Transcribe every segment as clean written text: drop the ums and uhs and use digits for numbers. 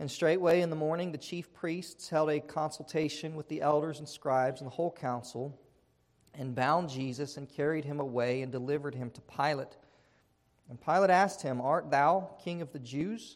And straightway in the morning the chief priests held a consultation with the elders and scribes and the whole council, and bound Jesus and carried him away and delivered him to Pilate. And Pilate asked him, Art thou king of the Jews?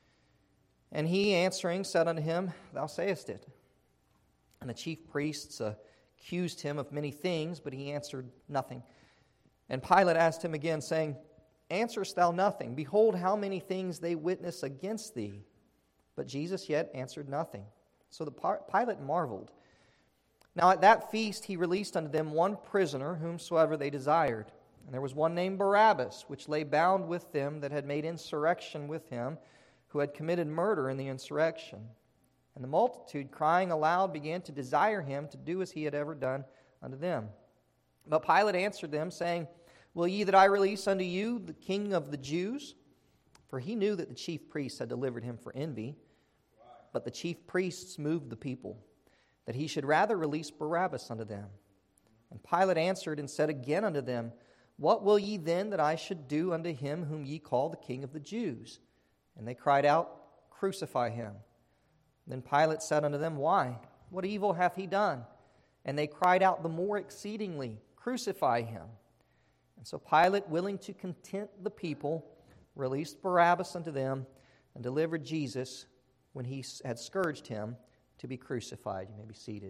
And he answering said unto him, Thou sayest it. And the chief priests accused him of many things, but he answered nothing. And Pilate asked him again, saying, Answerest thou nothing? Behold, how many things they witness against thee. But Jesus yet answered nothing. So Pilate marveled. Now at that feast he released unto them one prisoner, whomsoever they desired. And there was one named Barabbas, which lay bound with them that had made insurrection with him, who had committed murder in the insurrection. And the multitude, crying aloud, began to desire him to do as he had ever done unto them. But Pilate answered them, saying, Will ye that I release unto you the king of the Jews? For he knew that the chief priests had delivered him for envy. But the chief priests moved the people, that he should rather release Barabbas unto them. And Pilate answered and said again unto them, What will ye then that I should do unto him whom ye call the king of the Jews? And they cried out, Crucify him. Then Pilate said unto them, Why? What evil hath he done? And they cried out the more exceedingly, Crucify him. And so Pilate, willing to content the people, released Barabbas unto them, and delivered Jesus, when he had scourged him, to be crucified. You may be seated.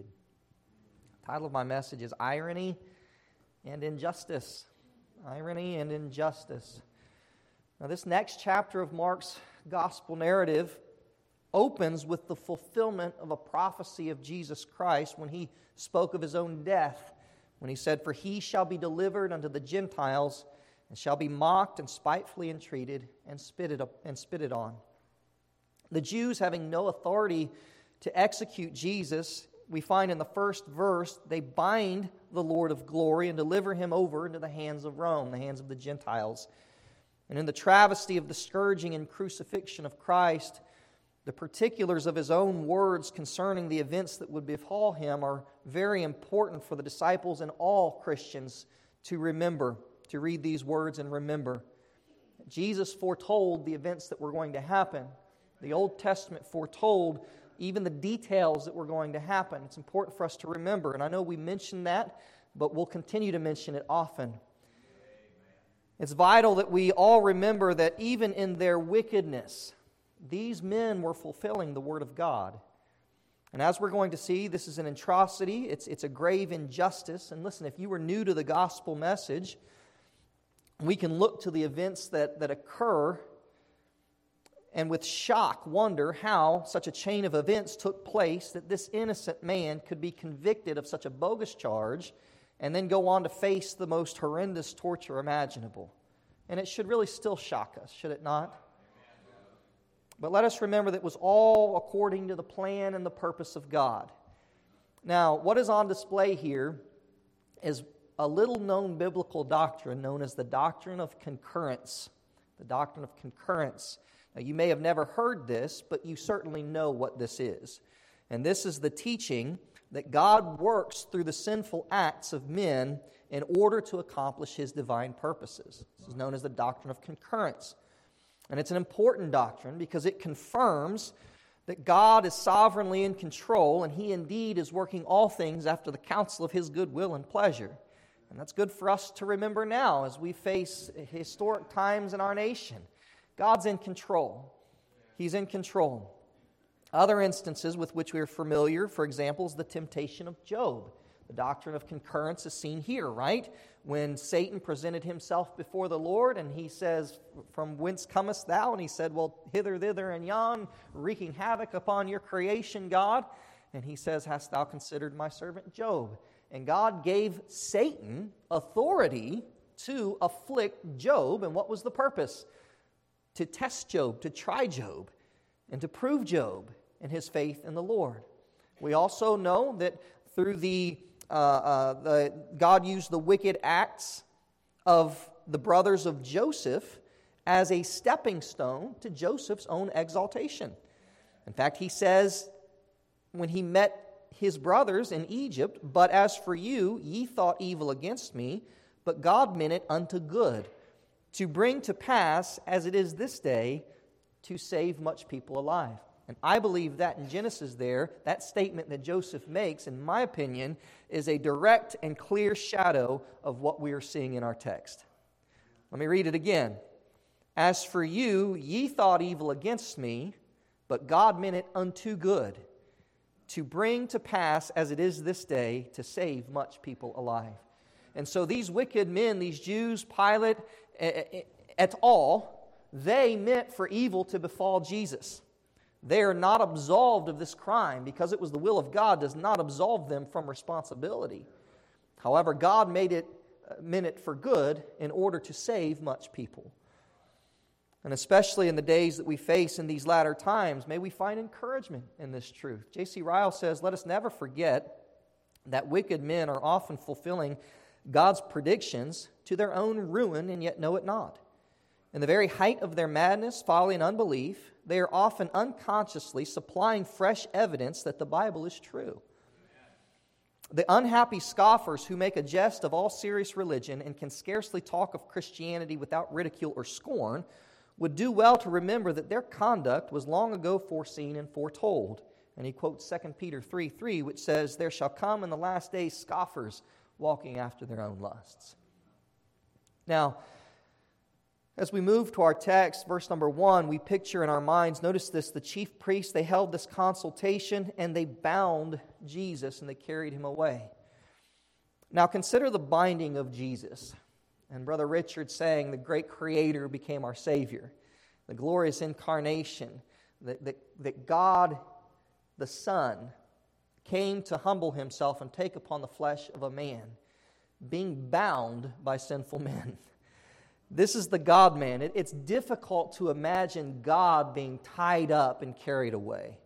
The title of my message is Irony and Injustice. Irony and Injustice. Now this next chapter of Mark's gospel narrative opens with the fulfillment of a prophecy of Jesus Christ when he spoke of his own death, when he said, For he shall be delivered unto the Gentiles, and shall be mocked and spitefully entreated and spitted on. The Jews, having no authority to execute Jesus, we find in the first verse, they bind the Lord of glory and deliver him over into the hands of Rome, the hands of the Gentiles. And in the travesty of the scourging and crucifixion of Christ, the particulars of his own words concerning the events that would befall him are very important for the disciples and all Christians to remember, to read these words and remember. Jesus foretold the events that were going to happen. The Old Testament foretold even the details that were going to happen. It's important for us to remember, and I know we mention that, but we'll continue to mention it often. Amen. It's vital that we all remember that even in their wickedness, these men were fulfilling the Word of God. And as we're going to see, this is an atrocity. It's a grave injustice. And listen, if you were new to the gospel message, we can look to the events that occur and with shock wonder how such a chain of events took place that this innocent man could be convicted of such a bogus charge and then go on to face the most horrendous torture imaginable. And it should really still shock us, should it not? But let us remember that it was all according to the plan and the purpose of God. Now, what is on display here is a little-known biblical doctrine known as the doctrine of concurrence. The doctrine of concurrence. Now, you may have never heard this, but you certainly know what this is. And this is the teaching that God works through the sinful acts of men in order to accomplish His divine purposes. This is known as the doctrine of concurrence. And it's an important doctrine because it confirms that God is sovereignly in control and He indeed is working all things after the counsel of His good will and pleasure. And that's good for us to remember now as we face historic times in our nation. God's in control. He's in control. Other instances with which we are familiar, for example, is the temptation of Job. The doctrine of concurrence is seen here, right? When Satan presented himself before the Lord and he says, From whence comest thou? And he said, Well, hither, thither, and yon, wreaking havoc upon your creation, God. And he says, Hast thou considered my servant Job? And God gave Satan authority to afflict Job. And what was the purpose? To test Job, to try Job, and to prove Job and his faith in the Lord. We also know that through God used the wicked acts of the brothers of Joseph as a stepping stone to Joseph's own exaltation. In fact, he says when he met his brothers in Egypt, But as for you, ye thought evil against me, but God meant it unto good, to bring to pass, as it is this day, to save much people alive. And I believe that in Genesis there, that statement that Joseph makes, in my opinion, is a direct and clear shadow of what we are seeing in our text. Let me read it again. As for you, ye thought evil against me, but God meant it unto good, to bring to pass, as it is this day, to save much people alive. And so these wicked men, these Jews, Pilate, et al., they meant for evil to befall Jesus. They are not absolved of this crime because it was the will of God does not absolve them from responsibility. However, God meant it for good in order to save much people. And especially in the days that we face in these latter times, may we find encouragement in this truth. J.C. Ryle says, let us never forget that wicked men are often fulfilling God's predictions to their own ruin and yet know it not. In the very height of their madness, folly, and unbelief, they are often unconsciously supplying fresh evidence that the Bible is true. The unhappy scoffers who make a jest of all serious religion and can scarcely talk of Christianity without ridicule or scorn would do well to remember that their conduct was long ago foreseen and foretold. And he quotes 2 Peter 3:3, which says, there shall come in the last days scoffers walking after their own lusts. Now, as we move to our text, verse number 1, we picture in our minds, notice this, the chief priests, they held this consultation and they bound Jesus and they carried him away. Now consider the binding of Jesus. And Brother Richard saying the great Creator became our Savior. The glorious incarnation, that God the Son came to humble himself and take upon the flesh of a man, being bound by sinful men. This is the God-man. It's difficult to imagine God being tied up and carried away.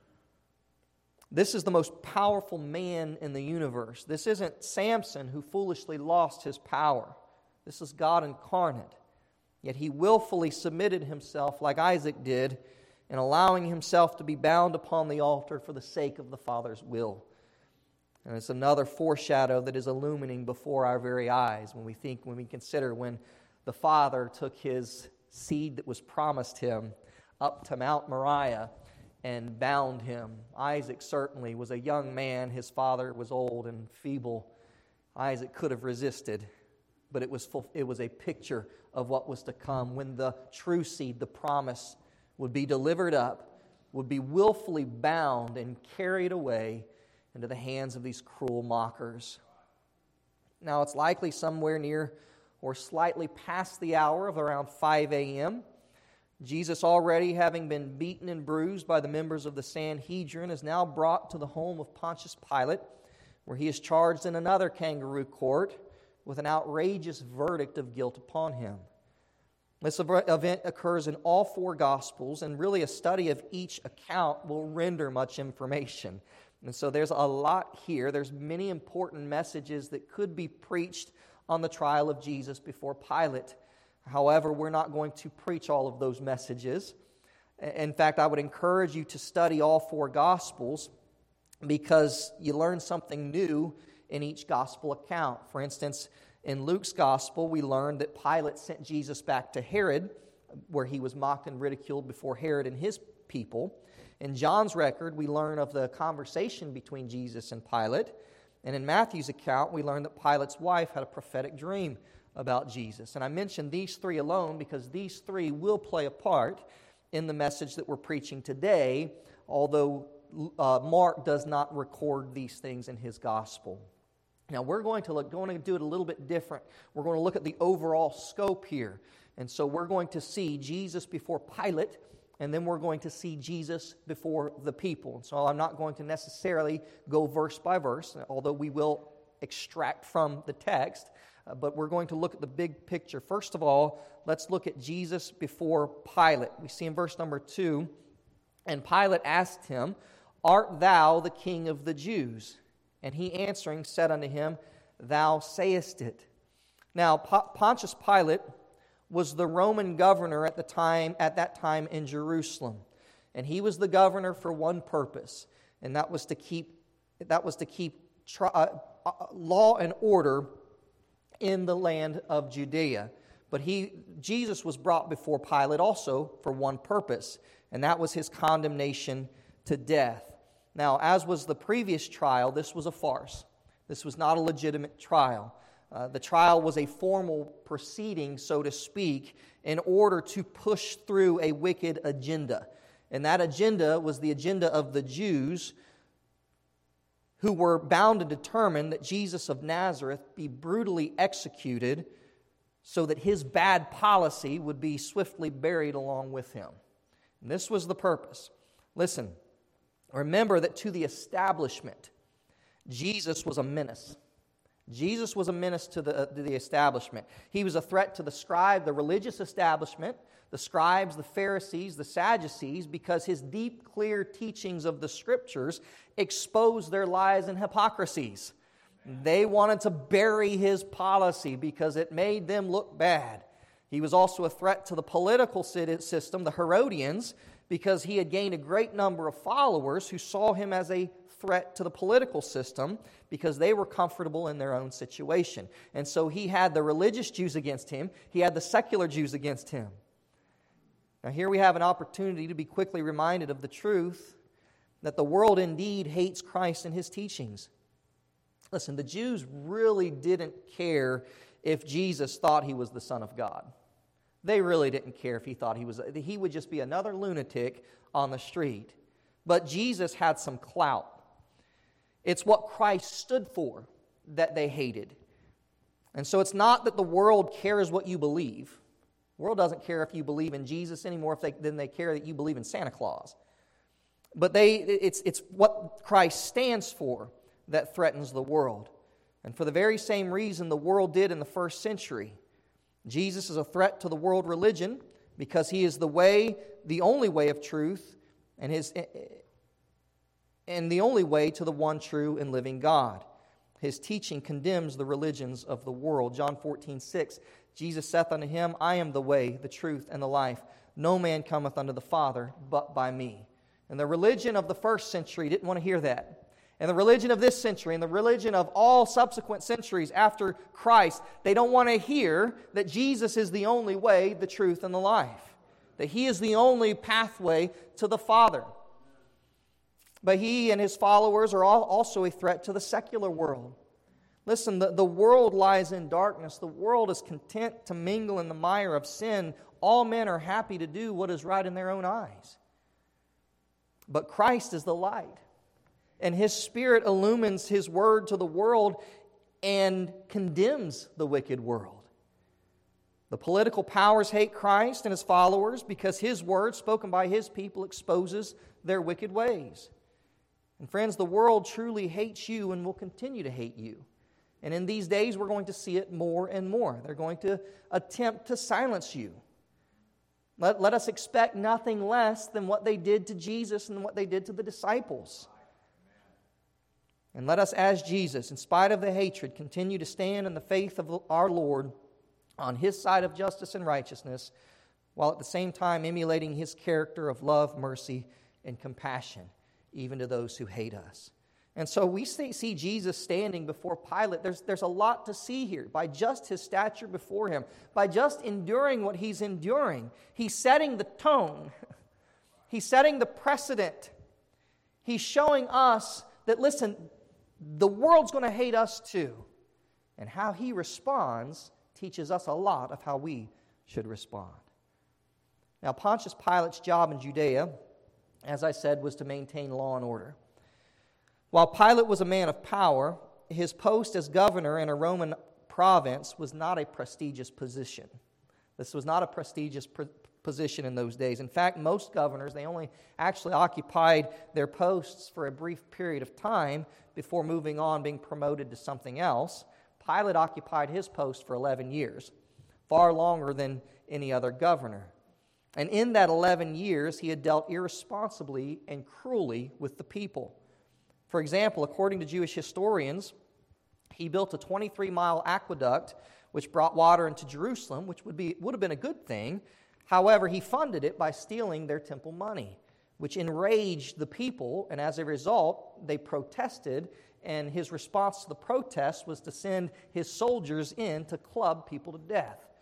This is the most powerful man in the universe. This isn't Samson who foolishly lost his power. This is God incarnate. Yet he willfully submitted himself like Isaac did in allowing himself to be bound upon the altar for the sake of the Father's will. And it's another foreshadow that is illumining before our very eyes when we consider when the Father took his seed that was promised him up to Mount Moriah and bound him. Isaac certainly was a young man. His father was old and feeble. Isaac could have resisted, but it was a picture of what was to come when the true seed, the promise, would be delivered up, would be willfully bound and carried away into the hands of these cruel mockers. Now, it's likely somewhere near or slightly past the hour of around 5 a.m. Jesus, already having been beaten and bruised by the members of the Sanhedrin, is now brought to the home of Pontius Pilate, where he is charged in another kangaroo court with an outrageous verdict of guilt upon him. This event occurs in all four Gospels, and really a study of each account will render much information. And so there's a lot here. There's many important messages that could be preached on the trial of Jesus before Pilate. However, we're not going to preach all of those messages. In fact, I would encourage you to study all four Gospels because you learn something new in each Gospel account. For instance, in Luke's Gospel, we learn that Pilate sent Jesus back to Herod, where he was mocked and ridiculed before Herod and his people. In John's record, we learn of the conversation between Jesus and Pilate. And in Matthew's account, we learn that Pilate's wife had a prophetic dream about Jesus. And I mention these three alone because these three will play a part in the message that we're preaching today, although Mark does not record these things in his gospel. Now, we're going to do it a little bit different. We're going to look at the overall scope here. And so we're going to see Jesus before Pilate, and then we're going to see Jesus before the people. And so I'm not going to necessarily go verse by verse, although we will extract from the text, but we're going to look at the big picture. First of all, let's look at Jesus before Pilate. We see in verse number 2, and Pilate asked him, Art thou the king of the Jews? And he answering said unto him, Thou sayest it. Now, Pontius Pilate was the Roman governor at that time in Jerusalem. And he was the governor for one purpose, and that was to keep law and order in the land of Judea. But Jesus was brought before Pilate also for one purpose, and that was his condemnation to death. Now, as was the previous trial, this was a farce. This was not a legitimate trial. The trial was a formal proceeding, so to speak, in order to push through a wicked agenda. And that agenda was the agenda of the Jews, who were bound to determine that Jesus of Nazareth be brutally executed so that his bad policy would be swiftly buried along with him. And this was the purpose. Listen, remember that to the establishment, Jesus was a menace. Jesus was a menace to the establishment. He was a threat to the religious establishment, the scribes, the Pharisees, the Sadducees, because his deep, clear teachings of the Scriptures exposed their lies and hypocrisies. They wanted to bury his policy because it made them look bad. He was also a threat to the political system, the Herodians, because he had gained a great number of followers who saw him as a threat to the political system because they were comfortable in their own situation. And so he had the religious Jews against him. He had the secular Jews against him. Now here we have an opportunity to be quickly reminded of the truth that the world indeed hates Christ and his teachings. Listen, the Jews really didn't care if Jesus thought he was the Son of God. They really didn't care if he thought he would just be another lunatic on the street. But Jesus had some clout. It's what Christ stood for that they hated. And so it's not that the world cares what you believe. The world doesn't care if you believe in Jesus anymore than they care that you believe in Santa Claus. But it's what Christ stands for that threatens the world. And for the very same reason the world did in the first century. Jesus is a threat to the world religion because he is the way, the only way of truth, and the only way to the one true and living God. His teaching condemns the religions of the world. John 14:6, Jesus saith unto him, I am the way, the truth, and the life. No man cometh unto the Father but by me. And the religion of the first century didn't want to hear that. And the religion of this century and the religion of all subsequent centuries after Christ, they don't want to hear that Jesus is the only way, the truth, and the life. That he is the only pathway to the Father. But he and his followers are also a threat to the secular world. Listen, the world lies in darkness. The world is content to mingle in the mire of sin. All men are happy to do what is right in their own eyes. But Christ is the light. And his Spirit illumines his word to the world and condemns the wicked world. The political powers hate Christ and his followers because his word, spoken by his people, exposes their wicked ways. And friends, the world truly hates you and will continue to hate you. And in these days, we're going to see it more and more. They're going to attempt to silence you. Let us expect nothing less than what they did to Jesus and what they did to the disciples. And let us, as Jesus, in spite of the hatred, continue to stand in the faith of our Lord on his side of justice and righteousness, while at the same time emulating his character of love, mercy, and compassion, even to those who hate us. And so we see Jesus standing before Pilate. There's a lot to see here. By just his stature before him, by just enduring what he's enduring, he's setting the tone. He's setting the precedent. He's showing us that, listen, the world's going to hate us too. And how he responds teaches us a lot of how we should respond. Now, Pontius Pilate's job in Judea, as I said, was to maintain law and order. While Pilate was a man of power, his post as governor in a Roman province was not a prestigious position. This was not a prestigious position in those days. In fact, most governors, they only actually occupied their posts for a brief period of time before moving on, being promoted to something else. Pilate occupied his post for 11 years, far longer than any other governor. And in that 11 years, he had dealt irresponsibly and cruelly with the people. For example, according to Jewish historians, he built a 23-mile aqueduct which brought water into Jerusalem, which would have been a good thing. However, he funded it by stealing their temple money, which enraged the people, and as a result, they protested, and his response to the protest was to send his soldiers in to club people to death.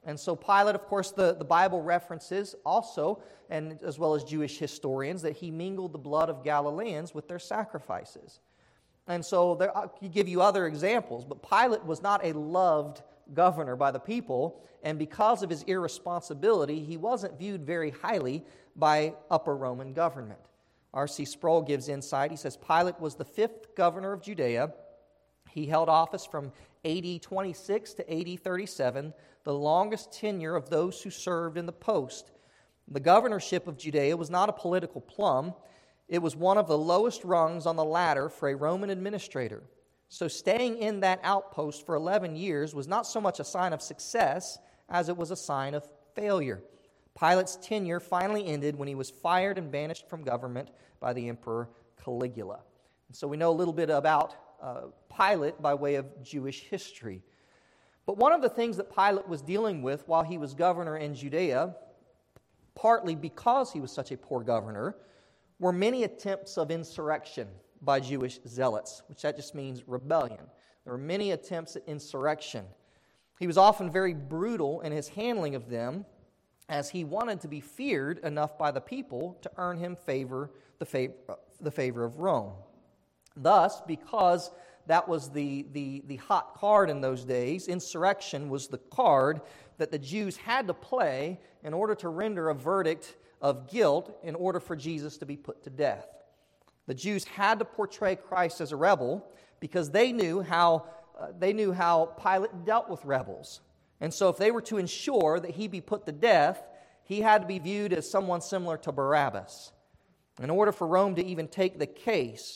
And so Pilate, of course, the Bible references also, and as well as Jewish historians, that he mingled the blood of Galileans with their sacrifices. And so I could give you other examples, but Pilate was not a loved governor by the people, and because of his irresponsibility, he wasn't viewed very highly by upper Roman government. R.C. Sproul gives insight. He says, Pilate was the 5th governor of Judea. He held office from AD 26 to AD 37, the longest tenure of those who served in the post. The governorship of Judea was not a political plum. It was one of the lowest rungs on the ladder for a Roman administrator. So staying in that outpost for 11 years was not so much a sign of success as it was a sign of failure. Pilate's tenure finally ended when he was fired and banished from government by the Emperor Caligula. And so we know a little bit about Pilate by way of Jewish history. But one of the things that Pilate was dealing with while he was governor in Judea, partly because he was such a poor governor, were many attempts of insurrection by Jewish zealots, which that just means rebellion. There were many attempts at insurrection. He was often very brutal in his handling of them, as he wanted to be feared enough by the people to earn him the favor of Rome. Thus, because that was the hot card in those days, insurrection was the card that the Jews had to play in order to render a verdict of guilt in order for Jesus to be put to death. The Jews had to portray Christ as a rebel because they knew how Pilate dealt with rebels. And so if they were to ensure that he be put to death, he had to be viewed as someone similar to Barabbas in order for Rome to even take the case,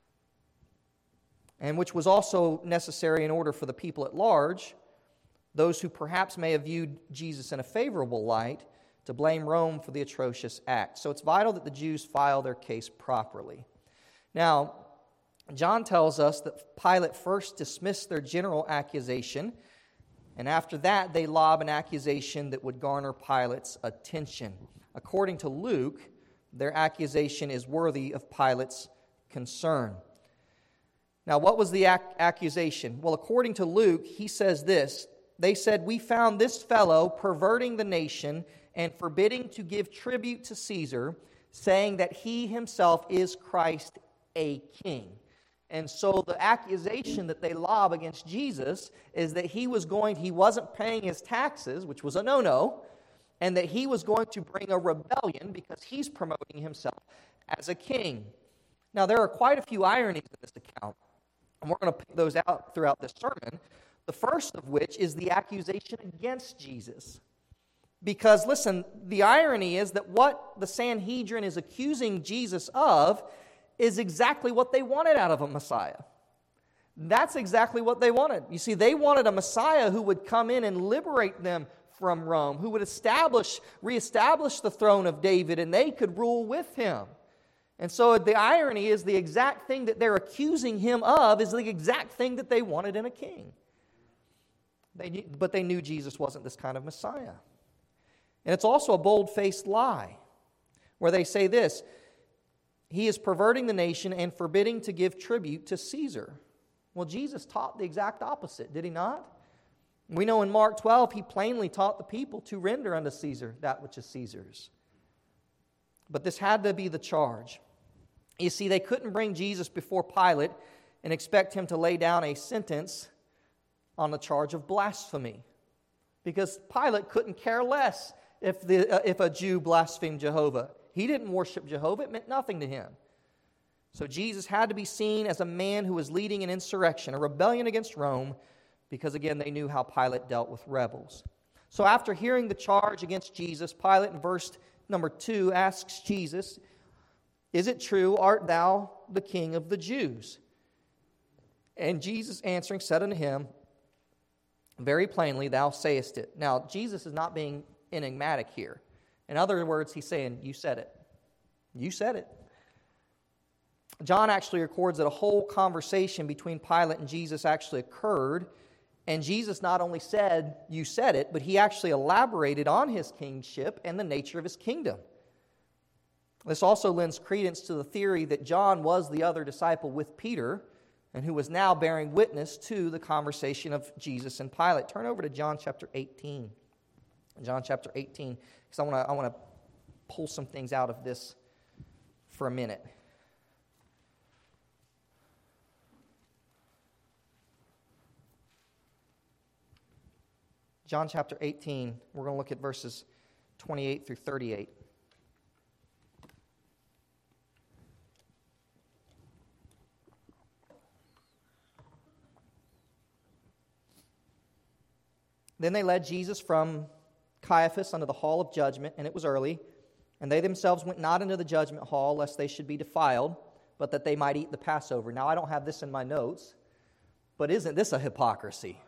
and which was also necessary in order for the people at large, those who perhaps may have viewed Jesus in a favorable light, to blame Rome for the atrocious act. So it's vital that the Jews file their case properly. Now, John tells us that Pilate first dismissed their general accusation, and after that they lob an accusation that would garner Pilate's attention. According to Luke, their accusation is worthy of Pilate's concern. Now, what was the accusation? Well, according to Luke, he says this. They said, "We found this fellow perverting the nation and forbidding to give tribute to Caesar, saying that he himself is Christ, a king." And so the accusation that they lob against Jesus is that he wasn't paying his taxes, which was a no-no, and that he was going to bring a rebellion because he's promoting himself as a king. Now, there are quite a few ironies in this account, and we're going to pick those out throughout this sermon, the first of which is the accusation against Jesus. Because, listen, the irony is that what the Sanhedrin is accusing Jesus of is exactly what they wanted out of a Messiah. That's exactly what they wanted. You see, they wanted a Messiah who would come in and liberate them from Rome, who would reestablish the throne of David, and they could rule with him. And so the irony is the exact thing that they're accusing him of is the exact thing that they wanted in a king. But they knew Jesus wasn't this kind of Messiah. And it's also a bold-faced lie, where they say this, "He is perverting the nation and forbidding to give tribute to Caesar." Well, Jesus taught the exact opposite, did he not? We know in Mark 12, he plainly taught the people to render unto Caesar that which is Caesar's. But this had to be the charge. You see, they couldn't bring Jesus before Pilate and expect him to lay down a sentence on the charge of blasphemy, because Pilate couldn't care less if a Jew blasphemed Jehovah. He didn't worship Jehovah. It meant nothing to him. So Jesus had to be seen as a man who was leading an insurrection, a rebellion against Rome, because, again, they knew how Pilate dealt with rebels. So after hearing the charge against Jesus, Pilate in verse number 2 asks Jesus, "Is it true, art thou the king of the Jews?" And Jesus answering said unto him, "Very plainly thou sayest it." Now, Jesus is not being enigmatic here. In other words, he's saying, you said it. You said it. John actually records that a whole conversation between Pilate and Jesus actually occurred, and Jesus not only said, "You said it," but he actually elaborated on his kingship and the nature of his kingdom. This also lends credence to the theory that John was the other disciple with Peter, and who was now bearing witness to the conversation of Jesus and Pilate. Turn over to John chapter 18. John chapter 18, because I want to pull some things out of this for a minute. John chapter 18, we're going to look at verses 28 through 38. Then they led Jesus from Caiaphas unto the hall of judgment, and it was early. And they themselves went not into the judgment hall, lest they should be defiled, but that they might eat the Passover. Now, I don't have this in my notes, but isn't this a hypocrisy?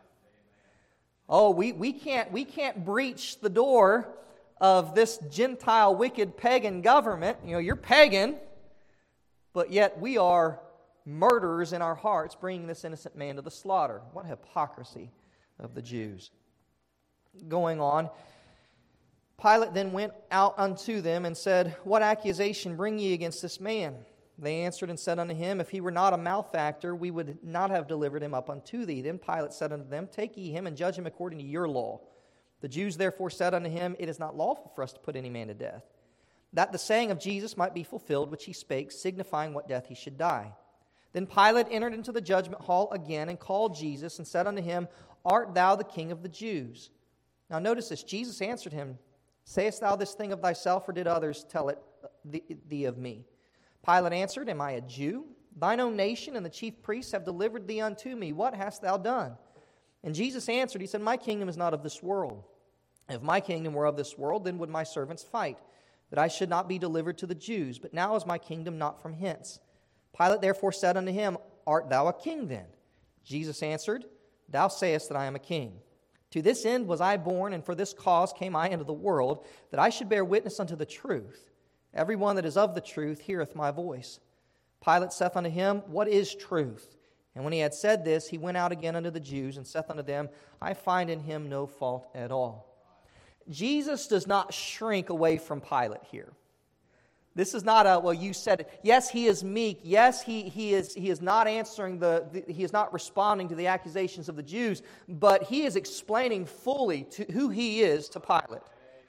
Oh, we can't breach the door of this Gentile, wicked, pagan government. You know, you're pagan, but yet we are murderers in our hearts, bringing this innocent man to the slaughter. What hypocrisy of the Jews. Going on, Pilate then went out unto them and said, What accusation bring ye against this man? They answered and said unto him, If he were not a malefactor, we would not have delivered him up unto thee. Then Pilate said unto them, Take ye him and judge him according to your law. The Jews therefore said unto him, It is not lawful for us to put any man to death, that the saying of Jesus might be fulfilled, which he spake, signifying what death he should die. Then Pilate entered into the judgment hall again and called Jesus and said unto him, Art thou the king of the Jews? Now notice this, Jesus answered him, Sayest thou this thing of thyself, or did others tell it thee of me? Pilate answered, Am I a Jew? Thine own nation and the chief priests have delivered thee unto me. What hast thou done? And Jesus answered, He said, My kingdom is not of this world. If my kingdom were of this world, then would my servants fight, that I should not be delivered to the Jews. But now is my kingdom not from hence. Pilate therefore said unto him, Art thou a king then? Jesus answered, Thou sayest that I am a king. To this end was I born, and for this cause came I into the world, that I should bear witness unto the truth. Every one that is of the truth heareth my voice. Pilate saith unto him, What is truth? And when he had said this, he went out again unto the Jews, and saith unto them, I find in him no fault at all. Jesus does not shrink away from Pilate here. This is not a, well, you said it. Yes, he is meek. Yes, he is not answering he is not responding to the accusations of the Jews, but he is explaining fully to who he is to Pilate.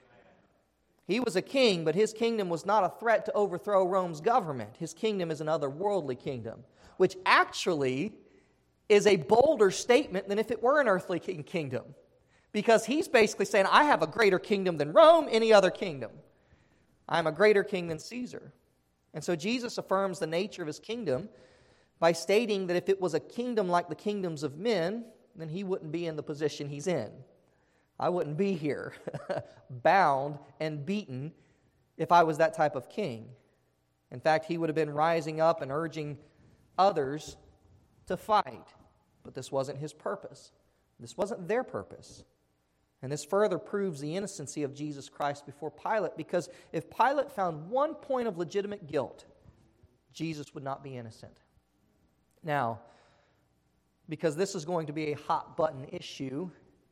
He was a king, but his kingdom was not a threat to overthrow Rome's government. His kingdom is an otherworldly kingdom, which actually is a bolder statement than if it were an earthly kingdom. Because he's basically saying, I have a greater kingdom than Rome, any other kingdom. I'm a greater king than Caesar. And so Jesus affirms the nature of his kingdom by stating that if it was a kingdom like the kingdoms of men, then he wouldn't be in the position he's in. I wouldn't be here, bound and beaten, if I was that type of king. In fact, he would have been rising up and urging others to fight. But this wasn't his purpose. This wasn't their purpose. And this further proves the innocency of Jesus Christ before Pilate, because if Pilate found one point of legitimate guilt, Jesus would not be innocent. Now, because this is going to be a hot-button issue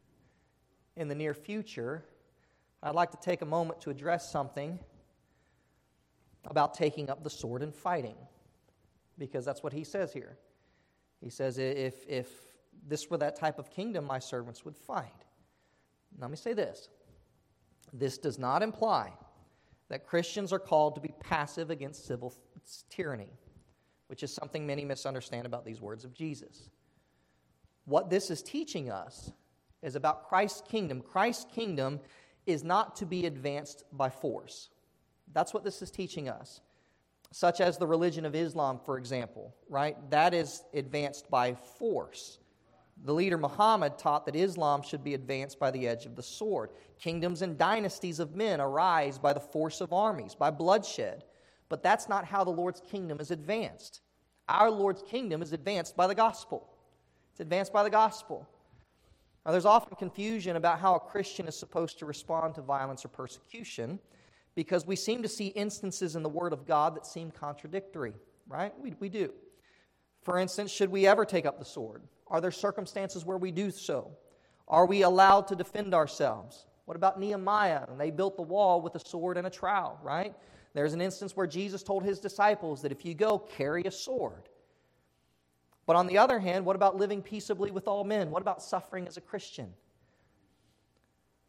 in the near future, I'd like to take a moment to address something about taking up the sword and fighting, because that's what he says here. He says, if this were that type of kingdom, my servants would fight. Let me say this. This does not imply that Christians are called to be passive against civil tyranny, which is something many misunderstand about these words of Jesus. What this is teaching us is about Christ's kingdom. Christ's kingdom is not to be advanced by force. That's what this is teaching us. Such as the religion of Islam, for example, right? That is advanced by force. The leader Muhammad taught that Islam should be advanced by the edge of the sword. Kingdoms and dynasties of men arise by the force of armies, by bloodshed. But that's not how the Lord's kingdom is advanced. Our Lord's kingdom is advanced by the gospel. It's advanced by the gospel. Now, there's often confusion about how a Christian is supposed to respond to violence or persecution, because we seem to see instances in the Word of God that seem contradictory, right? We do. For instance, should we ever take up the sword? Are there circumstances where we do so? Are we allowed to defend ourselves? What about Nehemiah? And they built the wall with a sword and a trowel, right? There's an instance where Jesus told his disciples that if you go, carry a sword. But on the other hand, what about living peaceably with all men? What about suffering as a Christian?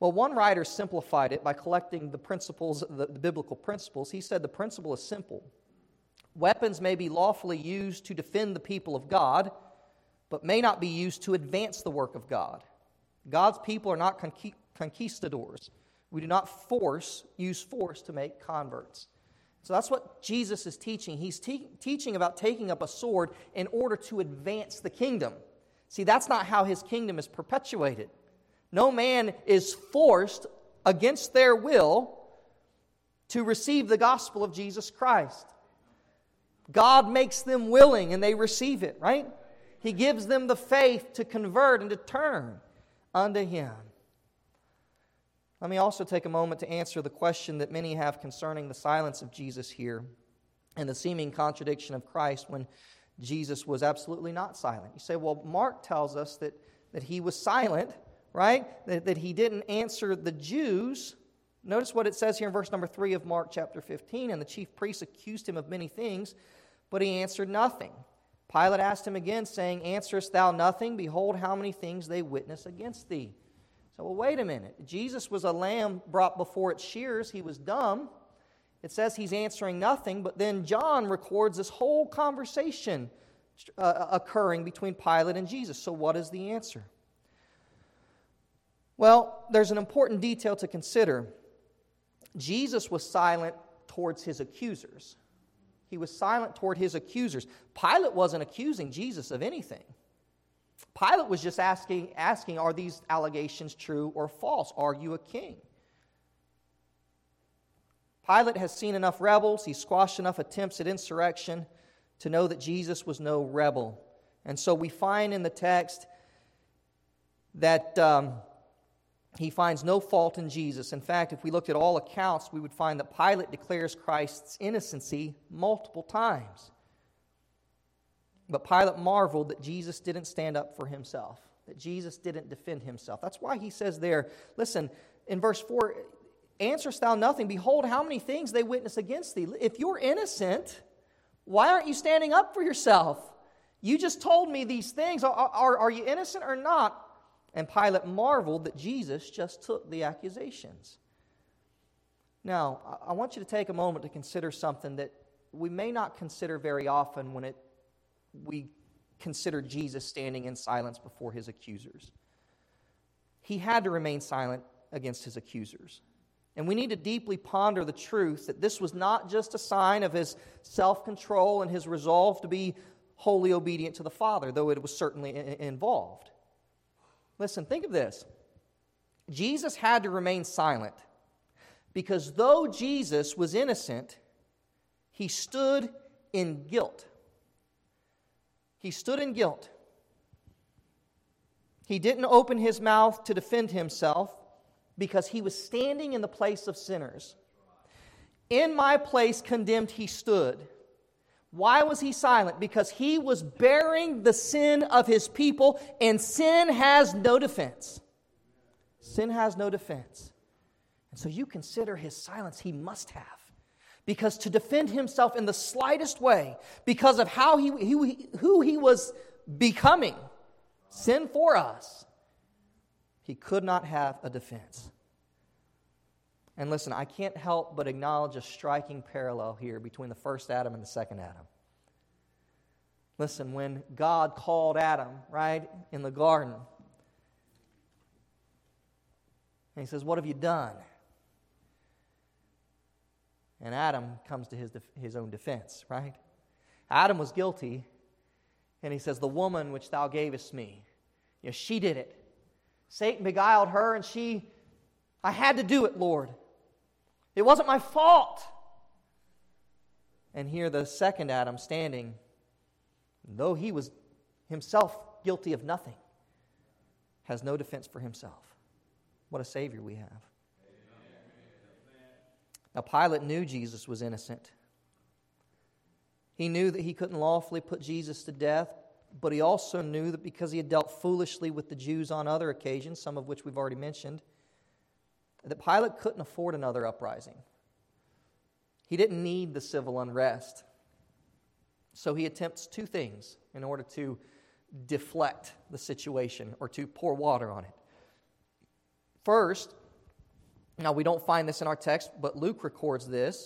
Well, one writer simplified it by collecting the principles, the biblical principles. He said the principle is simple. Weapons may be lawfully used to defend the people of God, but may not be used to advance the work of God. God's people are not conquistadors. We do not use force to make converts. So that's what Jesus is teaching. He's teaching about taking up a sword in order to advance the kingdom. See, that's not how his kingdom is perpetuated. No man is forced against their will to receive the gospel of Jesus Christ. God makes them willing and they receive it, right? He gives them the faith to convert and to turn unto Him. Let me also take a moment to answer the question that many have concerning the silence of Jesus here and the seeming contradiction of Christ when Jesus was absolutely not silent. You say, well, Mark tells us that He was silent, right? That He didn't answer the Jews. Notice what it says here in verse number 3 of Mark chapter 15. And the chief priests accused Him of many things, but He answered nothing. Pilate asked Him again, saying, Answerest thou nothing? Behold, how many things they witness against Thee. So, well, wait a minute. Jesus was a lamb brought before its shears. He was dumb. It says He's answering nothing, but then John records this whole conversation occurring between Pilate and Jesus. So what is the answer? Well, there's an important detail to consider. Jesus was silent towards His accusers. He was silent toward His accusers. Pilate wasn't accusing Jesus of anything. Pilate was just asking, are these allegations true or false? Are you a king? Pilate has seen enough rebels, he's squashed enough attempts at insurrection to know that Jesus was no rebel. And so we find in the text that he finds no fault in Jesus. In fact, if we looked at all accounts, we would find that Pilate declares Christ's innocency multiple times. But Pilate marveled that Jesus didn't stand up for Himself, that Jesus didn't defend Himself. That's why he says there, listen, in verse 4, Answerest thou nothing? Behold, how many things they witness against thee. If you're innocent, why aren't you standing up for yourself? You just told me these things. Are you innocent or not? And Pilate marveled that Jesus just took the accusations. Now, I want you to take a moment to consider something that we may not consider very often when we consider Jesus standing in silence before His accusers. He had to remain silent against His accusers. And we need to deeply ponder the truth that this was not just a sign of His self-control and His resolve to be wholly obedient to the Father, though it was certainly involved. Listen, think of this. Jesus had to remain silent because though Jesus was innocent, He stood in guilt. He stood in guilt. He didn't open His mouth to defend Himself because He was standing in the place of sinners. In my place condemned He stood. Why was He silent? Because He was bearing the sin of His people, and sin has no defense. Sin has no defense. And so you consider His silence He must have. Because to defend Himself in the slightest way, because of who He was becoming, sin for us, He could not have a defense. And listen, I can't help but acknowledge a striking parallel here between the first Adam and the second Adam. Listen, when God called Adam, right, in the garden, and He says, "What have you done?" And Adam comes to his own defense, right? Adam was guilty, and he says, "The woman which thou gavest me, she did it. Satan beguiled her, and I had to do it, Lord. It wasn't my fault." And here the second Adam standing, though he was himself guilty of nothing, has no defense for himself. What a Savior we have. Now, Pilate knew Jesus was innocent. He knew that he couldn't lawfully put Jesus to death, but he also knew that because he had dealt foolishly with the Jews on other occasions, some of which we've already mentioned, that Pilate couldn't afford another uprising. He didn't need the civil unrest. So he attempts two things in order to deflect the situation or to pour water on it. First, Now, we don't find this in our text, but Luke records this.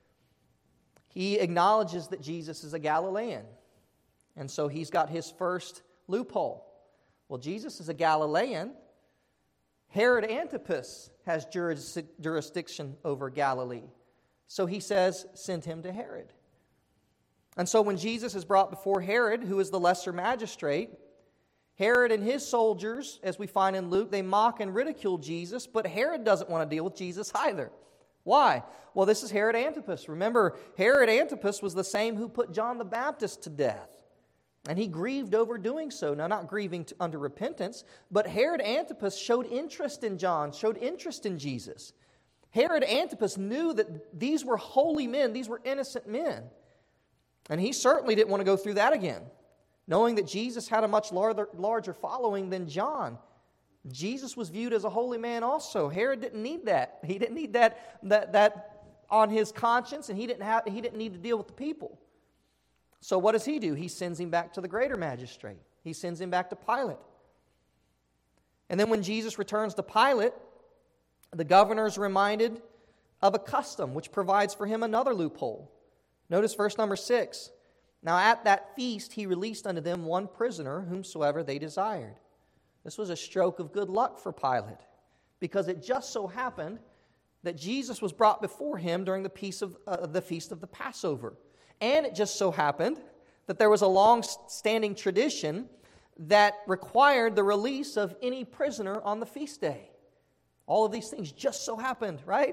He acknowledges that Jesus is a Galilean. And so he's got his first loophole. Well, Jesus is a Galilean. Herod Antipas has jurisdiction over Galilee. So he says, send him to Herod. And so when Jesus is brought before Herod, who is the lesser magistrate, Herod and his soldiers, as we find in Luke, they mock and ridicule Jesus, but Herod doesn't want to deal with Jesus either. Why? Well, this is Herod Antipas. Remember, Herod Antipas was the same who put John the Baptist to death. And he grieved over doing so. Now, not grieving under repentance, but Herod Antipas showed interest in John, showed interest in Jesus. Herod Antipas knew that these were holy men, these were innocent men. And he certainly didn't want to go through that again, knowing that Jesus had a much larger following than John. Jesus was viewed as a holy man also. Herod didn't need that. He didn't need that on his conscience, and he didn't need to deal with the people. So what does he do? He sends him back to the greater magistrate. He sends him back to Pilate. And then when Jesus returns to Pilate, the governor is reminded of a custom which provides for him another loophole. Notice verse number 6. Now at that feast he released unto them one prisoner, whomsoever they desired. This was a stroke of good luck for Pilate, because it just so happened that Jesus was brought before him during the feast of the Passover. And it just so happened that there was a long-standing tradition that required the release of any prisoner on the feast day. All of these things just so happened, right?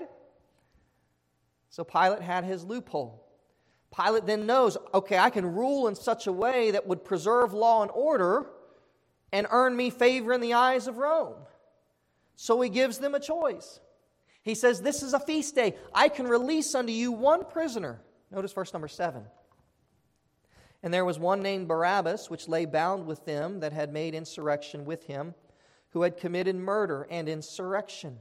So Pilate had his loophole. Pilate then knows, okay, I can rule in such a way that would preserve law and order and earn me favor in the eyes of Rome. So he gives them a choice. He says, this is a feast day. I can release unto you one prisoner. Notice verse number 7. And there was one named Barabbas, which lay bound with them that had made insurrection with him, who had committed murder and insurrection.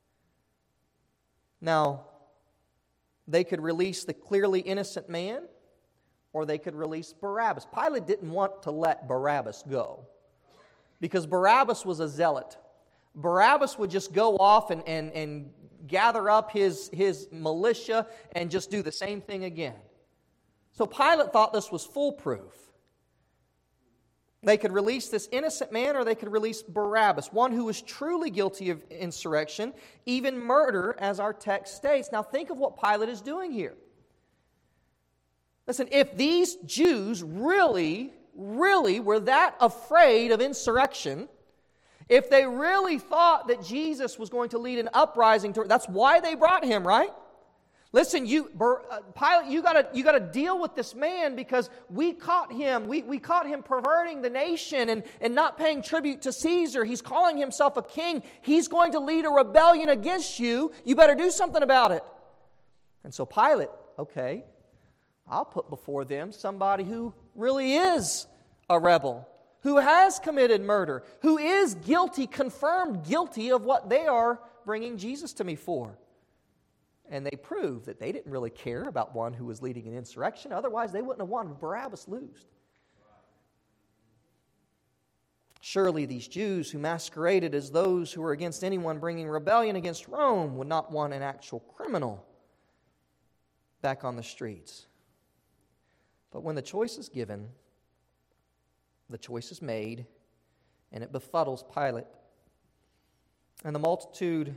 Now, they could release the clearly innocent man, or they could release Barabbas. Pilate didn't want to let Barabbas go, because Barabbas was a zealot. Barabbas would just go off and gather up his militia and just do the same thing again. So Pilate thought this was foolproof. They could release this innocent man, or they could release Barabbas, one who was truly guilty of insurrection, even murder, as our text states. Now think of what Pilate is doing here. Listen, if these Jews really were that afraid of insurrection, if they really thought that Jesus was going to lead an uprising, that's why they brought him, right? Listen, Pilate, you got to deal with this man, because we caught him. We caught him perverting the nation and not paying tribute to Caesar. He's calling himself a king. He's going to lead a rebellion against you. You better do something about it. And so Pilate, okay, I'll put before them somebody who really is a rebel, who has committed murder, who is guilty, confirmed guilty of what they are bringing Jesus to me for. And they prove that they didn't really care about one who was leading an insurrection. Otherwise, they wouldn't have wanted Barabbas loosed. Surely these Jews who masqueraded as those who were against anyone bringing rebellion against Rome would not want an actual criminal back on the streets. But when the choice is given, the choice is made, and it befuddles Pilate. And the multitude,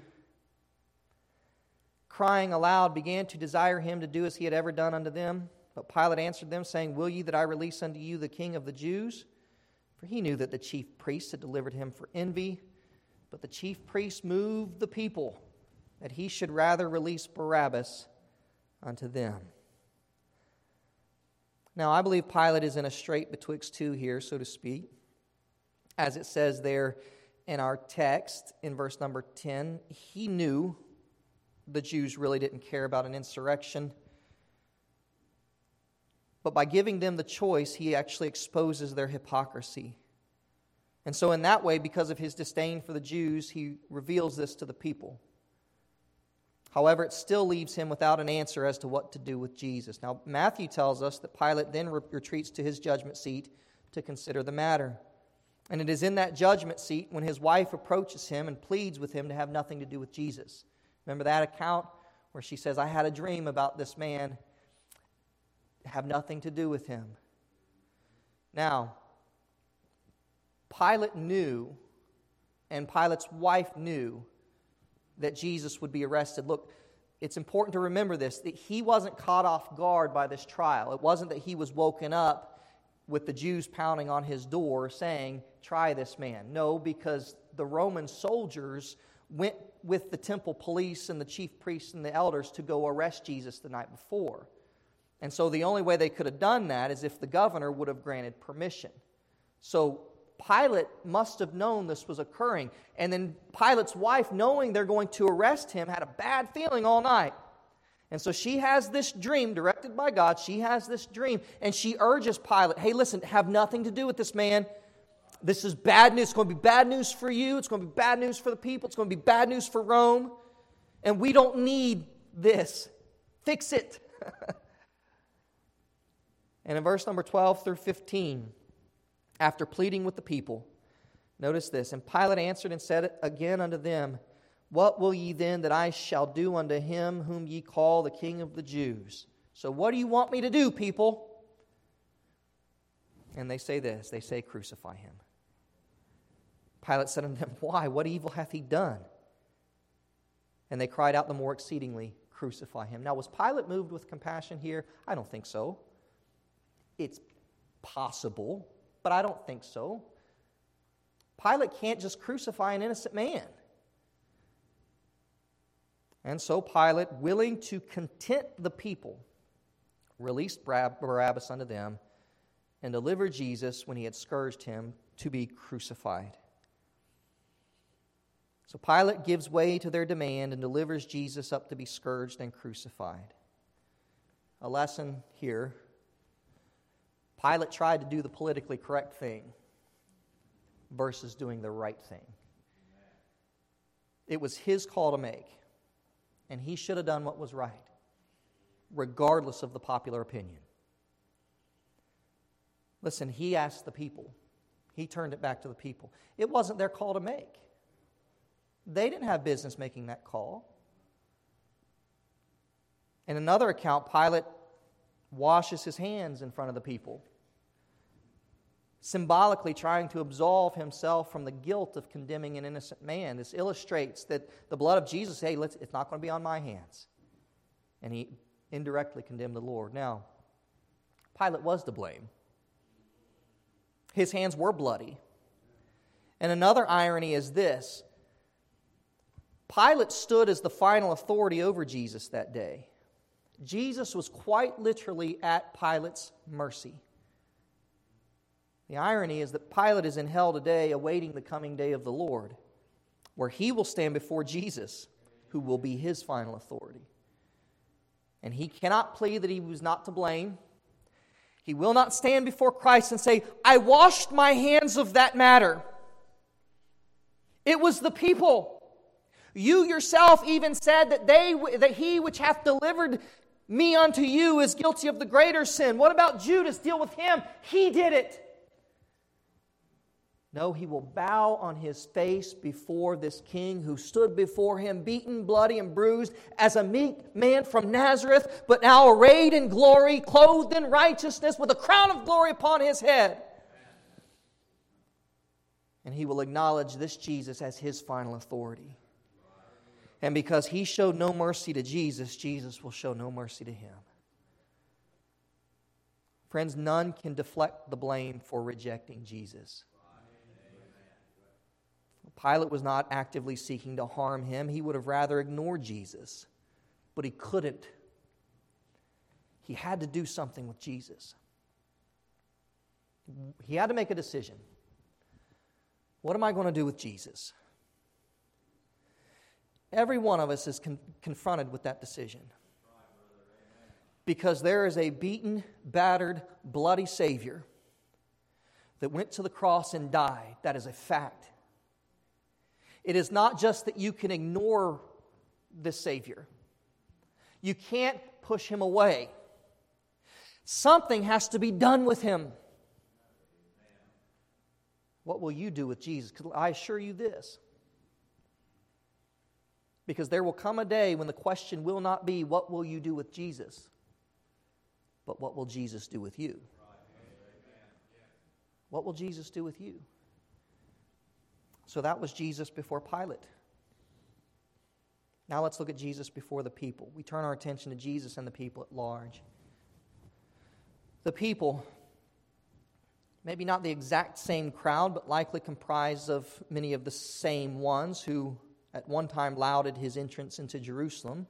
crying aloud, began to desire him to do as he had ever done unto them. But Pilate answered them, saying, Will ye that I release unto you the King of the Jews? For he knew that the chief priests had delivered him for envy. But the chief priests moved the people, that he should rather release Barabbas unto them. Now, I believe Pilate is in a strait betwixt two here, so to speak. As it says there in our text, in verse number 10, he knew the Jews really didn't care about an insurrection. But by giving them the choice, he actually exposes their hypocrisy. And so in that way, because of his disdain for the Jews, he reveals this to the people. However, it still leaves him without an answer as to what to do with Jesus. Now, Matthew tells us that Pilate then retreats to his judgment seat to consider the matter. And it is in that judgment seat when his wife approaches him and pleads with him to have nothing to do with Jesus. Remember that account where she says, I had a dream about this man, have nothing to do with him. Now, Pilate knew, and Pilate's wife knew, that Jesus would be arrested. Look, it's important to remember this, that he wasn't caught off guard by this trial. It wasn't that he was woken up with the Jews pounding on his door saying, try this man. No, because the Roman soldiers went with the temple police and the chief priests and the elders to go arrest Jesus the night before. And so the only way they could have done that is if the governor would have granted permission. So Pilate must have known this was occurring. And then Pilate's wife, knowing they're going to arrest him, had a bad feeling all night. And so she has this dream, directed by God. She has this dream, and she urges Pilate, hey, listen, have nothing to do with this man. This is bad news. It's going to be bad news for you. It's going to be bad news for the people. It's going to be bad news for Rome. And we don't need this. Fix it. And in verse number 12 through 15, after pleading with the people, notice this. And Pilate answered and said again unto them, what will ye then that I shall do unto him whom ye call the King of the Jews? So what do you want me to do, people? And they say this. They say, crucify him. Pilate said unto them, why? What evil hath he done? And they cried out the more exceedingly, crucify him. Now, was Pilate moved with compassion here? I don't think so. It's possible, but I don't think so. Pilate can't just crucify an innocent man. And so Pilate, willing to content the people, released Barabbas unto them and delivered Jesus, when he had scourged him, to be crucified. So Pilate gives way to their demand and delivers Jesus up to be scourged and crucified. A lesson here. Pilate tried to do the politically correct thing versus doing the right thing. It was his call to make, and he should have done what was right, regardless of the popular opinion. Listen, he asked the people. He turned it back to the people. It wasn't their call to make. They didn't have business making that call. In another account, Pilate washes his hands in front of the people, symbolically trying to absolve himself from the guilt of condemning an innocent man. This illustrates that the blood of Jesus, hey, it's not going to be on my hands. And he indirectly condemned the Lord. Now, Pilate was to blame. His hands were bloody. And another irony is this. Pilate stood as the final authority over Jesus that day. Jesus was quite literally at Pilate's mercy. The irony is that Pilate is in hell today awaiting the coming day of the Lord, where he will stand before Jesus, who will be his final authority. And he cannot plead that he was not to blame. He will not stand before Christ and say, I washed my hands of that matter. It was the people. You yourself even said that he which hath delivered me unto you is guilty of the greater sin. What about Judas? Deal with him. He did it. No, he will bow on his face before this king who stood before him, beaten, bloody, and bruised, as a meek man from Nazareth, but now arrayed in glory, clothed in righteousness, with a crown of glory upon his head. And he will acknowledge this Jesus as his final authority. And because he showed no mercy to Jesus, Jesus will show no mercy to him. Friends, none can deflect the blame for rejecting Jesus. Pilate was not actively seeking to harm him. He would have rather ignored Jesus. But he couldn't. He had to do something with Jesus. He had to make a decision. What am I going to do with Jesus? Every one of us is confronted with that decision. Because there is a beaten, battered, bloody Savior that went to the cross and died. That is a fact. It is not just that you can ignore this Savior. You can't push him away. Something has to be done with him. What will you do with Jesus? Because I assure you this. Because there will come a day when the question will not be, what will you do with Jesus? But what will Jesus do with you? What will Jesus do with you? So that was Jesus before Pilate. Now let's look at Jesus before the people. We turn our attention to Jesus and the people at large. The people, maybe not the exact same crowd, but likely comprised of many of the same ones who at one time lauded his entrance into Jerusalem,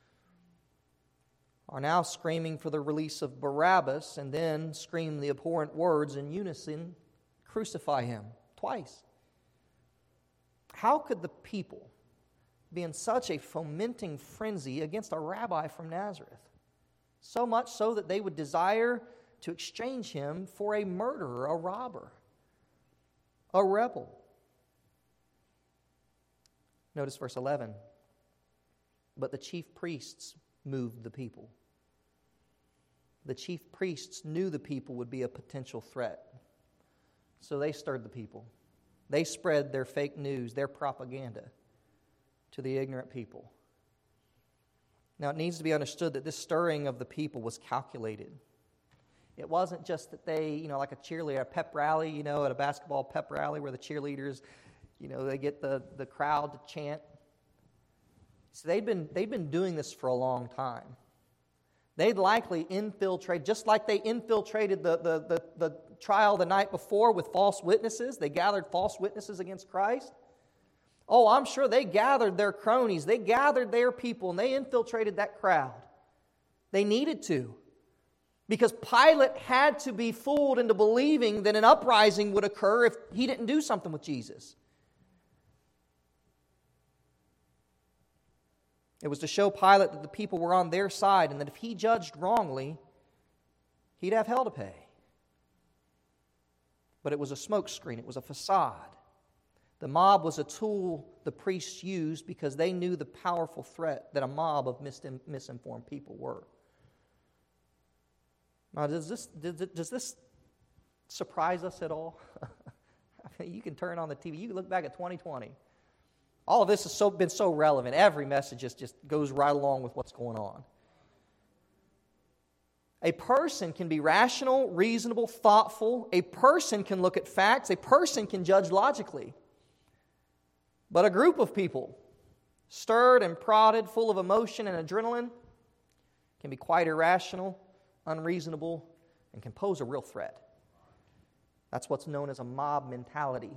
are now screaming for the release of Barabbas and then scream the abhorrent words in unison, crucify him, twice. How could the people be in such a fomenting frenzy against a rabbi from Nazareth? So much so that they would desire to exchange him for a murderer, a robber, a rebel. Notice verse 11. But the chief priests moved the people. The chief priests knew the people would be a potential threat. So they stirred the people. They spread their fake news, their propaganda to the ignorant people. Now, it needs to be understood that this stirring of the people was calculated. It wasn't just that they, like a cheerleader, a pep rally, at a basketball pep rally where the cheerleaders, they get the crowd to chant. So they'd been doing this for a long time. They'd likely infiltrate, just like they infiltrated the trial the night before with false witnesses. They gathered false witnesses against Christ. Oh, I'm sure they gathered their cronies. They gathered their people, and they infiltrated that crowd. They needed to. Because Pilate had to be fooled into believing that an uprising would occur if he didn't do something with Jesus. It was to show Pilate that the people were on their side and that if he judged wrongly, he'd have hell to pay. But it was a smokescreen. It was a facade. The mob was a tool the priests used because they knew the powerful threat that a mob of misinformed people were. Now, does this surprise us at all? I mean, you can turn on the TV. You can look back at 2020. All of this has been so relevant. Every message just goes right along with what's going on. A person can be rational, reasonable, thoughtful. A person can look at facts. A person can judge logically. But a group of people, stirred and prodded, full of emotion and adrenaline, can be quite irrational, unreasonable, and can pose a real threat. That's what's known as a mob mentality.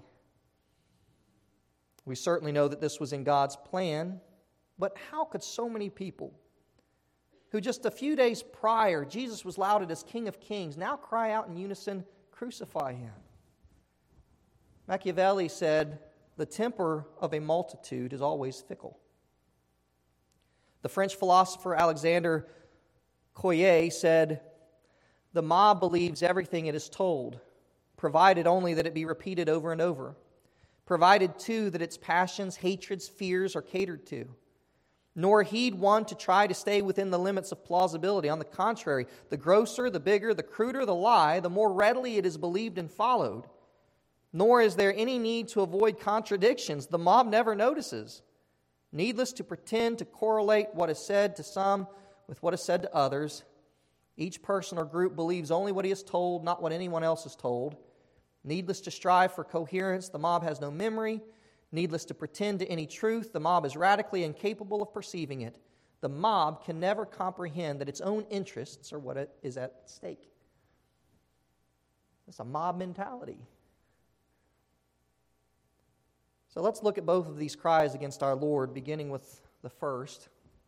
We certainly know that this was in God's plan, but how could so many people, who just a few days prior Jesus was lauded as King of Kings, now cry out in unison, crucify him? Machiavelli said, the temper of a multitude is always fickle. The French philosopher Alexander Coyer said, the mob believes everything it is told, provided only that it be repeated over and over, provided too that its passions, hatreds, fears are catered to. Nor heed one to try to stay within the limits of plausibility. On the contrary, the grosser, the bigger, the cruder the lie, the more readily it is believed and followed. Nor is there any need to avoid contradictions. The mob never notices. Needless to pretend to correlate what is said to some with what is said to others. Each person or group believes only what he is told, not what anyone else is told. Needless to strive for coherence, the mob has no memory. Needless to pretend to any truth, the mob is radically incapable of perceiving it. The mob can never comprehend that its own interests are what is at stake. It's a mob mentality. So let's look at both of these cries against our Lord, beginning with the first,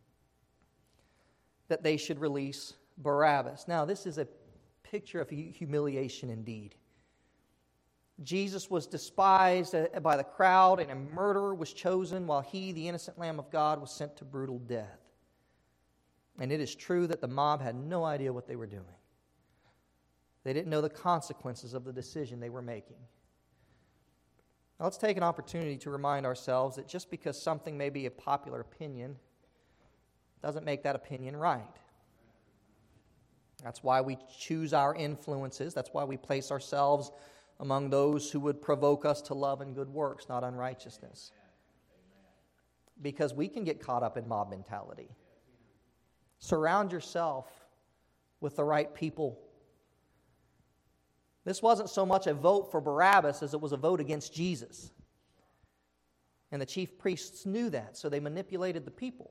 that they should release Barabbas. Now, this is a picture of humiliation indeed. Jesus was despised by the crowd, and a murderer was chosen while he, the innocent Lamb of God, was sent to brutal death. And it is true that the mob had no idea what they were doing. They didn't know the consequences of the decision they were making. Now, let's take an opportunity to remind ourselves that just because something may be a popular opinion doesn't make that opinion right. That's why we choose our influences. That's why we place ourselves among those who would provoke us to love and good works, not unrighteousness. because we can get caught up in mob mentality. Surround yourself with the right people. This wasn't so much a vote for Barabbas as it was a vote against Jesus. And the chief priests knew that, so they manipulated the people.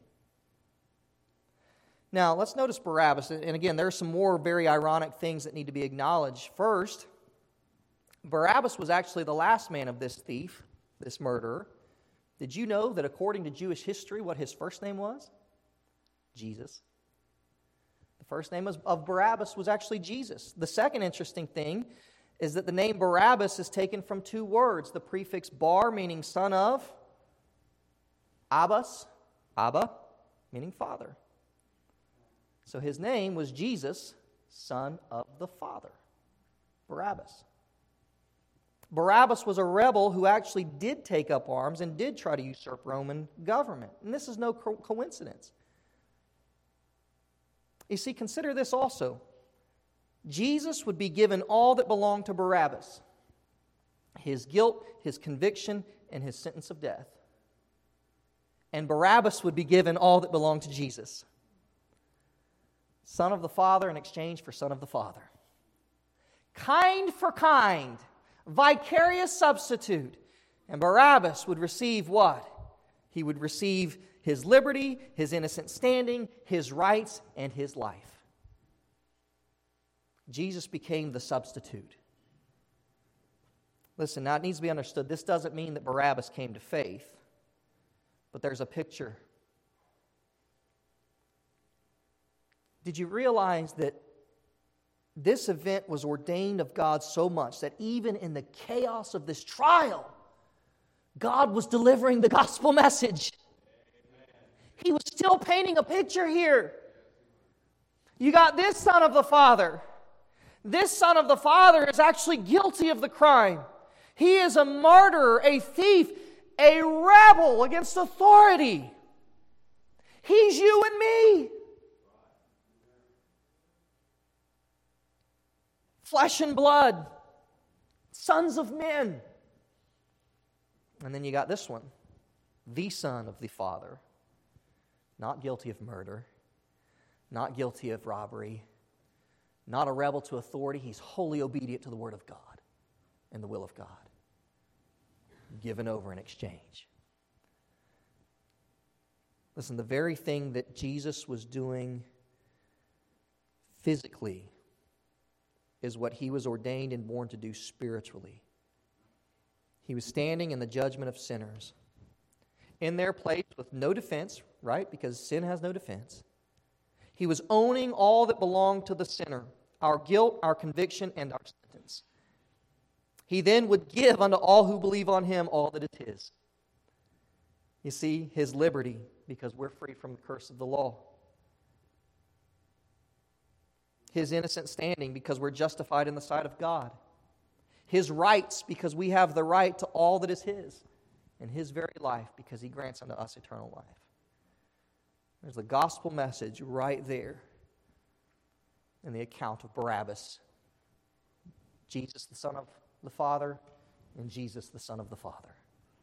Now, let's notice Barabbas. And again, there are some more very ironic things that need to be acknowledged. First, Barabbas was actually the last man of this thief, this murderer. Did you know that according to Jewish history, what his first name was? Jesus. The first name of Barabbas was actually Jesus. The second interesting thing is that the name Barabbas is taken from two words. The prefix bar, meaning son of, Abbas, Abba, meaning father. So his name was Jesus, son of the Father. Barabbas. Barabbas was a rebel who actually did take up arms and did try to usurp Roman government. And this is no coincidence. You see, consider this also. Jesus would be given all that belonged to Barabbas: his guilt, his conviction, and his sentence of death. And Barabbas would be given all that belonged to Jesus: Son of the Father in exchange for Son of the Father. Kind for kind, vicarious substitute. And Barabbas would receive what? He would receive his liberty, his innocent standing, his rights, and his life. Jesus became the substitute. Listen, now it needs to be understood, this doesn't mean that Barabbas came to faith, but there's a picture. Did you realize that this event was ordained of God so much that even in the chaos of this trial, God was delivering the gospel message? He was still painting a picture here. You got this son of the Father. This son of the Father is actually guilty of the crime. He is a murderer, a thief, a rebel against authority. He's you and me. Flesh and blood, sons of men. And then you got this one, the Son of the Father, not guilty of murder, not guilty of robbery, not a rebel to authority. He's wholly obedient to the Word of God and the will of God, given over in exchange. Listen, the very thing that Jesus was doing physically is what he was ordained and born to do spiritually. He was standing in the judgment of sinners, in their place with no defense, right? Because sin has no defense. He was owning all that belonged to the sinner, our guilt, our conviction, and our sentence. He then would give unto all who believe on him all that is his. You see, his liberty, because we're free from the curse of the law. His innocent standing, because we're justified in the sight of God. His rights, because we have the right to all that is his. And his very life, because he grants unto us eternal life. There's the gospel message right there in the account of Barabbas. Jesus, the Son of the Father, and Jesus, the Son of the Father.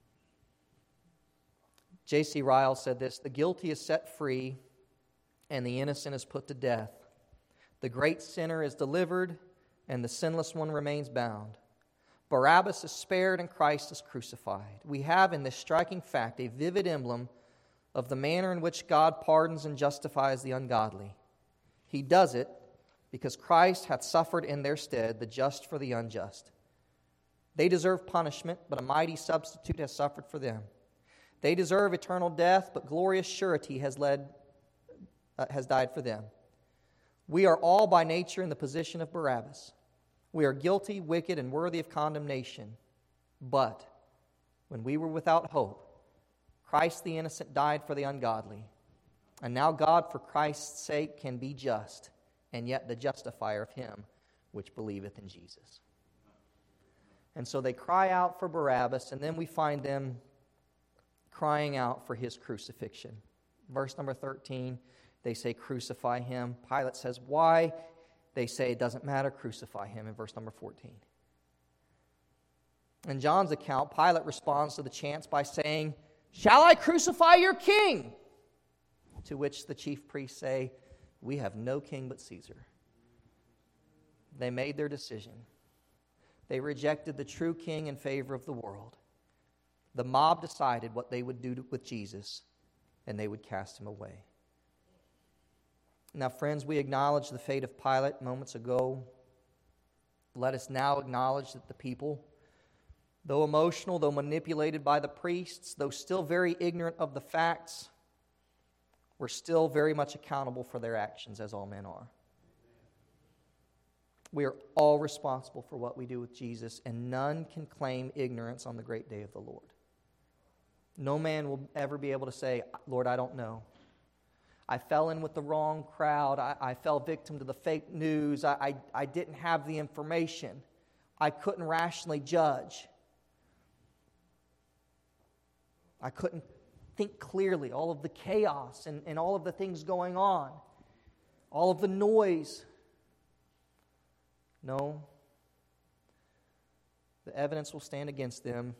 J.C. Ryle said this: the guilty is set free, and the innocent is put to death. The great sinner is delivered, and the sinless one remains bound. Barabbas is spared, and Christ is crucified. We have in this striking fact a vivid emblem of the manner in which God pardons and justifies the ungodly. He does it because Christ hath suffered in their stead, the just for the unjust. They deserve punishment, but a mighty substitute has suffered for them. They deserve eternal death, but glorious surety has died for them. We are all by nature in the position of Barabbas. We are guilty, wicked, and worthy of condemnation. But when we were without hope, Christ the innocent died for the ungodly. And now God, for Christ's sake, can be just, and yet the justifier of him which believeth in Jesus. And so they cry out for Barabbas, and then we find them crying out for his crucifixion. Verse number 13, they say, crucify him. Pilate says, why? They say, it doesn't matter, crucify him, in verse number 14. In John's account, Pilate responds to the chants by saying, Shall I crucify your king? To which the chief priests say, we have no king but Caesar. They made their decision. They rejected the true king in favor of the world. The mob decided what they would do with Jesus, and they would cast him away. Now, friends, we acknowledged the fate of Pilate moments ago. Let us now acknowledge that the people, though emotional, though manipulated by the priests, though still very ignorant of the facts, were still very much accountable for their actions, as all men are. We are all responsible for what we do with Jesus, and none can claim ignorance on the great day of the Lord. No man will ever be able to say, Lord, I don't know. I fell in with the wrong crowd. I fell victim to the fake news. I didn't have the information. I couldn't rationally judge. I couldn't think clearly. All of the chaos and all of the things going on. All of the noise. No. The evidence will stand against them,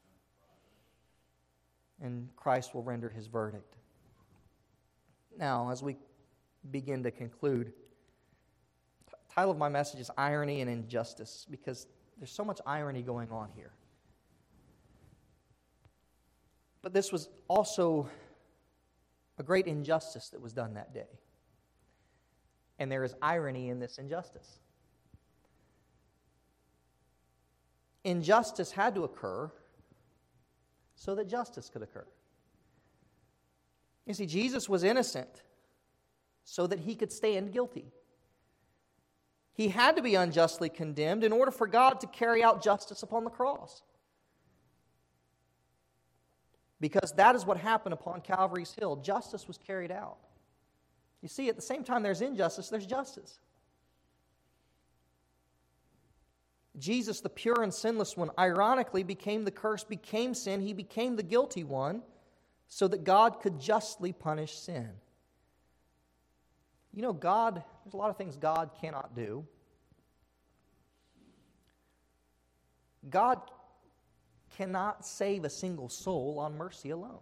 and Christ will render his verdict. Now, as we begin to conclude, the title of my message is Irony and Injustice, because there's so much irony going on here. But this was also a great injustice that was done that day. And there is irony in this injustice. Injustice had to occur so that justice could occur. You see, Jesus was innocent so that he could stand guilty. He had to be unjustly condemned in order for God to carry out justice upon the cross. Because that is what happened upon Calvary's Hill. Justice was carried out. You see, at the same time there's injustice, there's justice. Jesus, the pure and sinless one, ironically became the curse, became sin. He became the guilty one so that God could justly punish sin. You know, God, there's a lot of things God cannot do. God cannot save a single soul on mercy alone.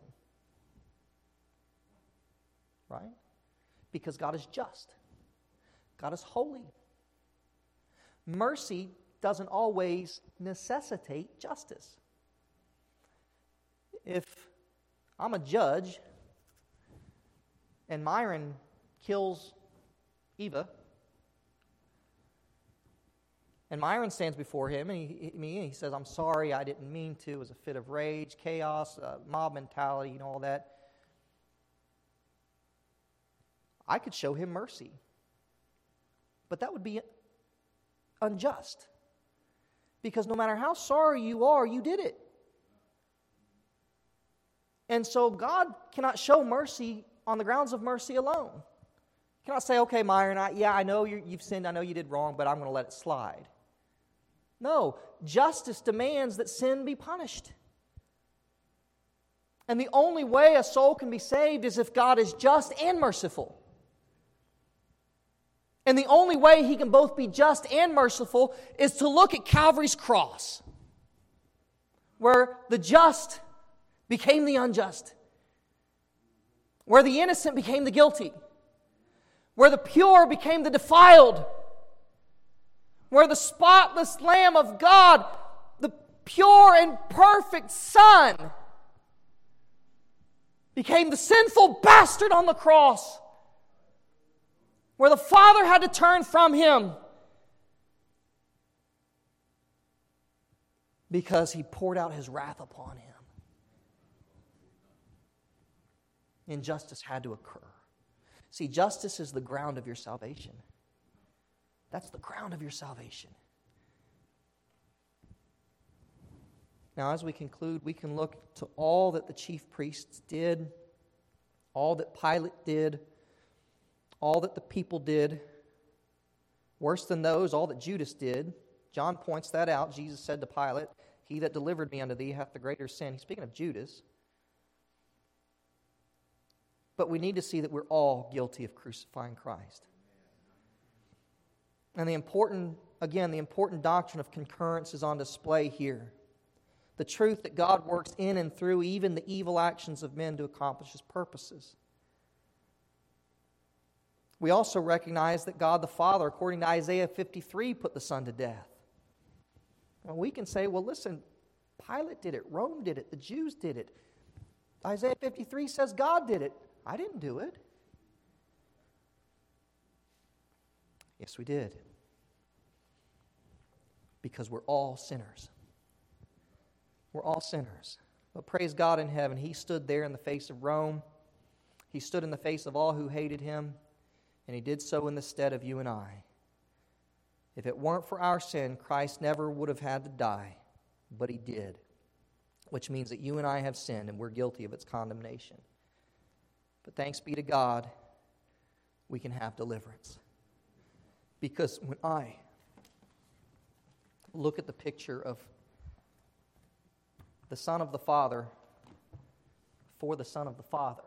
Right? Because God is just. God is holy. Mercy doesn't always necessitate justice. If I'm a judge and Myron kills Eva, and Myron stands before him and he says, I'm sorry, I didn't mean to. It was a fit of rage, chaos, mob mentality, all that. I could show him mercy. But that would be unjust. Because no matter how sorry you are, you did it. And so God cannot show mercy on the grounds of mercy alone. He cannot say, okay, Myron, I know you've sinned, I know you did wrong, but I'm going to let it slide. No, justice demands that sin be punished. And the only way a soul can be saved is if God is just and merciful. And the only way he can both be just and merciful is to look at Calvary's cross, where the just became the unjust, where the innocent became the guilty, where the pure became the defiled, where the spotless Lamb of God, the pure and perfect Son, became the sinful bastard on the cross, where the Father had to turn from him because he poured out his wrath upon him. Injustice had to occur. See, justice is the ground of your salvation. That's the ground of your salvation. Now, as we conclude, we can look to all that the chief priests did, all that Pilate did, all that the people did. Worse than those, all that Judas did. John points that out. Jesus said to Pilate, "He that delivered me unto thee hath the greater sin." He's speaking of Judas. But we need to see that we're all guilty of crucifying Christ. And the important doctrine of concurrence is on display here. The truth that God works in and through even the evil actions of men to accomplish His purposes. We also recognize that God the Father, according to Isaiah 53, put the Son to death. Well, we can say, well, listen, Pilate did it, Rome did it, the Jews did it. Isaiah 53 says God did it. I didn't do it. Yes, we did. Because we're all sinners. We're all sinners. But praise God in heaven, He stood there in the face of Rome. He stood in the face of all who hated Him. And He did so in the stead of you and I. If it weren't for our sin, Christ never would have had to die. But He did. Which means that you and I have sinned and we're guilty of its condemnation. But thanks be to God, we can have deliverance. Because when I look at the picture of the Son of the Father for the Son of the Father,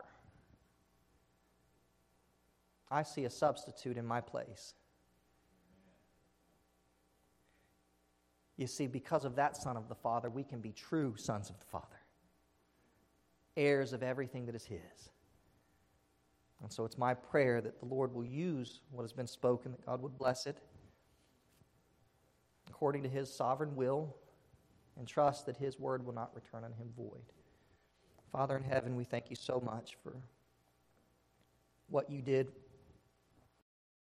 I see a substitute in my place. You see, because of that Son of the Father, we can be true sons of the Father, heirs of everything that is His. And so it's my prayer that the Lord will use what has been spoken, that God would bless it according to His sovereign will, and trust that His word will not return on Him void. Father in heaven, we thank You so much for what You did